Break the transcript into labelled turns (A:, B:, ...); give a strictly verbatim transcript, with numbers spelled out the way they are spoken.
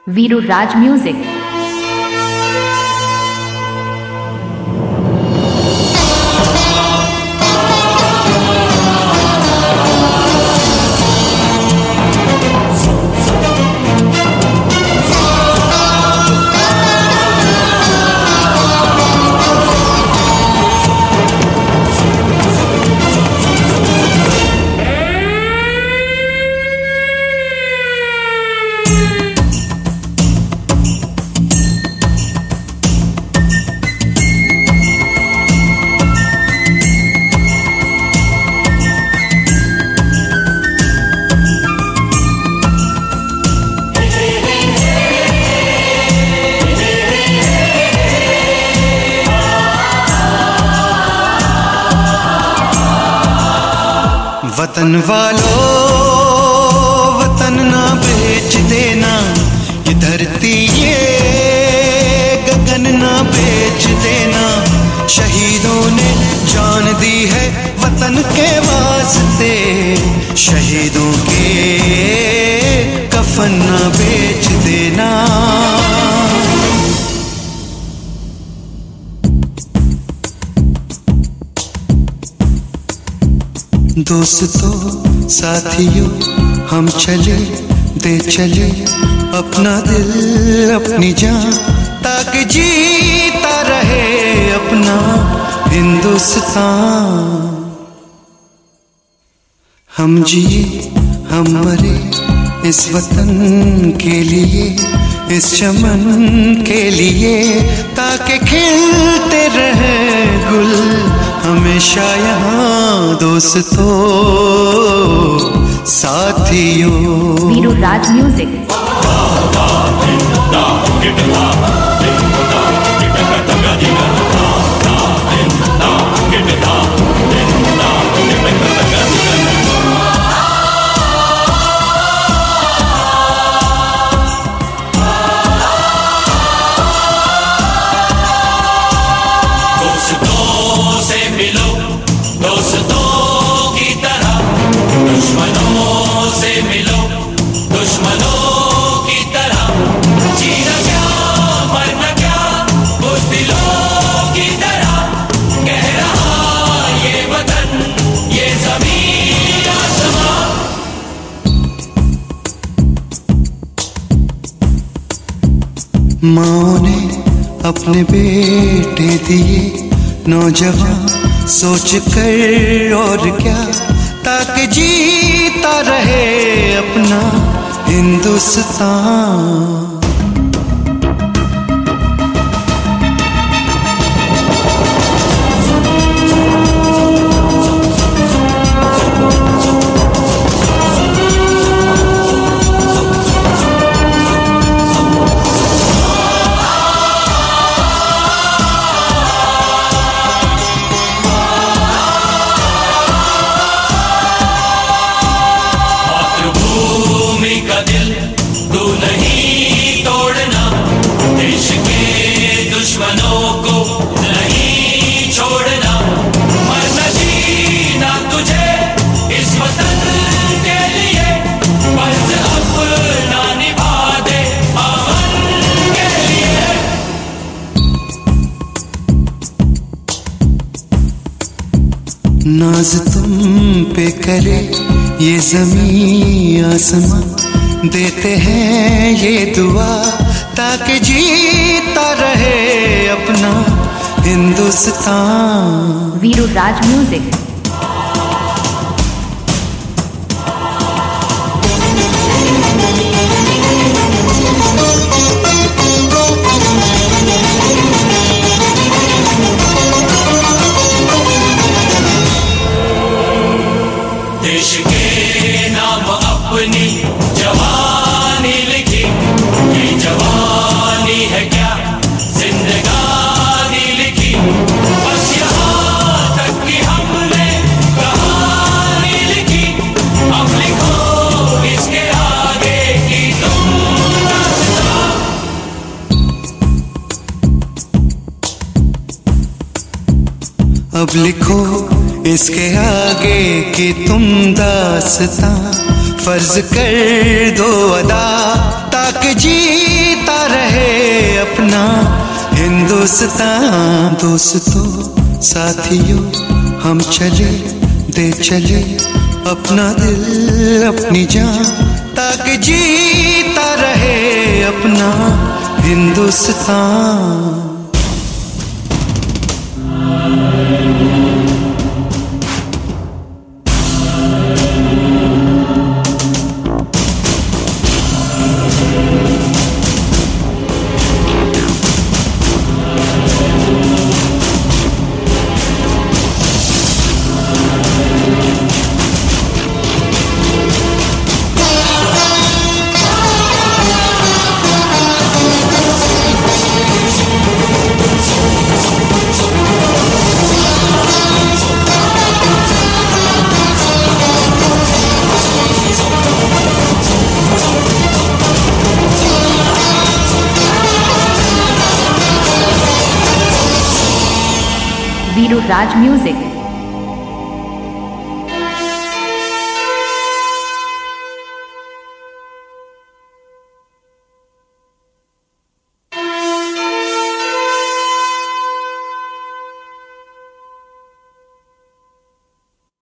A: वीरू राज music.
B: वतन वालों वतन ना बेच देना, ये धरती ये गगन ना बेच देना। शहीदों ने जान दी है वतन के वास्ते, शहीदों के कफन ना बेच देना। दोस्तों साथियों हम चले दे चले अपना दिल अपनी जान, ताकि जीता रहे अपना हिंदुस्तान। हम जिए हम मरे इस वतन के लिए, इस चमन के लिए, ताकि खिलते रहे गुल हमेशा यहाँ। दोस्तों साथियों,
A: वीरू राज म्यूजिक।
B: माँ ने अपने बेटे दिए नौजवान सोच कर और क्या, ताकि जीता रहे अपना हिंदुस्तान। नाज तुम पे करे ये ज़मीं आसमां, देते हैं ये दुआ ताकि जीता रहे अपना हिंदुस्तान।
A: वीरू राज म्यूजिक।
C: देश के नाम अपनी जवानी लिखी, ये जवानी है क्या जिंदगानी लिखी। बस यहाँ तक कि हमने कहानी लिखी, अब लिखो इसके आगे की तुम दास्तां।
B: अब लिखो इसके आगे की तुम दास्तां, फर्ज कर दो अदा ताकि ताकि जीता रहे अपना हिंदुस्तान। दोस्तों साथियों हम चले दे चले अपना दिल अपनी जान, ताकि जीता रहे अपना हिंदुस्तान।
A: Viru Raj Music.